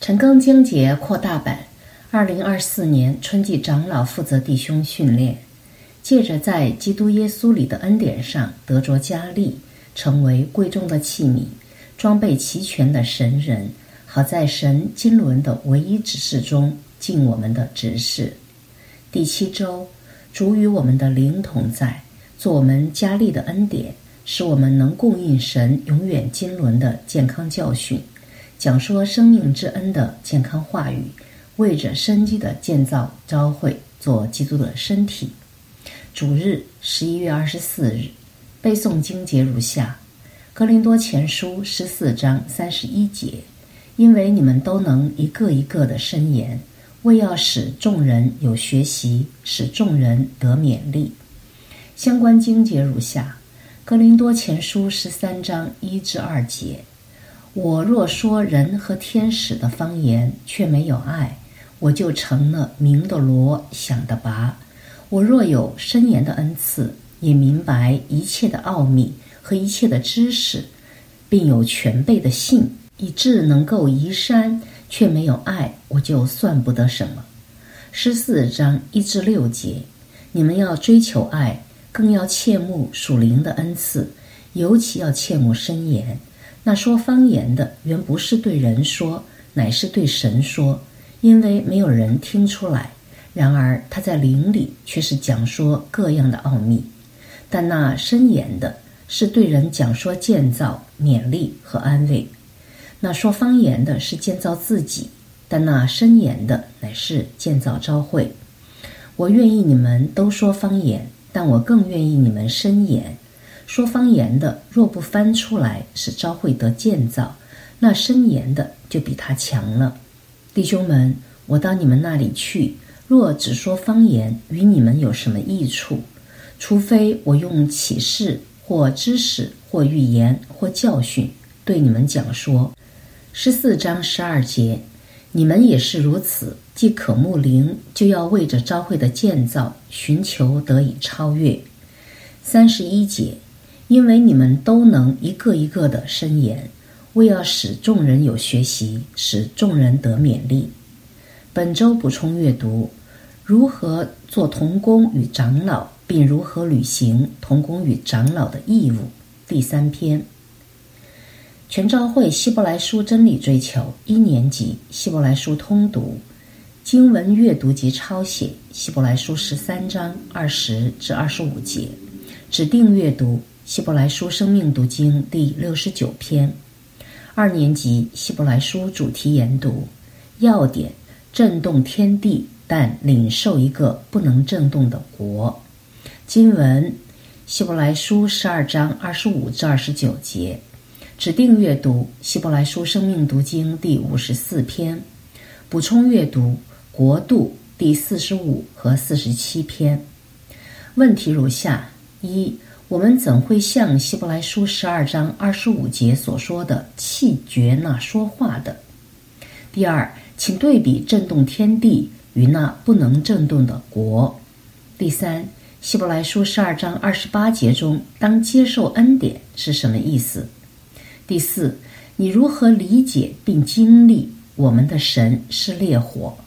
陈庚经节扩大版2024年春季长老负责弟兄训练，借着在基督耶稣里的恩典上得着加力，成为贵重的器皿，装备齐全的神人，好在神经纶的唯一指示中尽我们的职事。第7周，主与我们的灵同在，做我们加力的恩典，使我们能供应神永远经纶的健康教训，讲说生命之恩的健康话语，为着生机的建造召会，做基督的身体。主日11月24日，背诵经节如下：哥林多前书14章31节，因为你们都能一个一个的申言，为要使众人有学习，使众人得勉励。相关经节如下：哥林多前书13章1至2节，我若说人和天使的方言，却没有爱，我就成了明的罗，响的拔。我若有申言的恩赐，也明白一切的奥秘和一切的知识，并有全备的信，以致能够移山，却没有爱，我就算不得什么。14章1至6节，你们要追求爱，更要切慕属灵的恩赐，尤其要切慕申言。那说方言的，原不是对人说，乃是对神说，因为没有人听出来。然而他在灵里却是讲说各样的奥秘。但那申言的，是对人讲说建造、勉励和安慰。那说方言的是建造自己，但那申言的乃是建造召会。我愿意你们都说方言，但我更愿意你们申言。说方言的若不翻出来使召会得建造，那申言的就比他强了。弟兄们，我到你们那里去，若只说方言，与你们有什么益处？除非我用启示或知识或预言或教训对你们讲说。14章12节，你们也是如此，既渴慕灵，就要为着召会的建造寻求得以超越。31节，因为你们都能一个一个的申言，为要使众人有学习，使众人得勉励。本周补充阅读：如何做同工与长老，并如何履行同工与长老的义务。第3篇。全召会希伯来书真理追求1年级希伯来书通读，经文阅读及抄写希伯来书13章20至25节，指定阅读希伯来书生命读经第69篇。2年级希伯来书主题研读，要点：震动天地，但领受一个不能震动的国。经文：希伯来书12章25至29节，指定阅读希伯来书生命读经第54篇，补充阅读国度第45和47篇。问题如下：一、我们怎会像希伯来书12章25节所说的弃绝那说话的？第二，请对比震动天地与那不能震动的国。第三，希伯来书12章28节中当接受恩典是什么意思？第四，你如何理解并经历我们的神是烈火？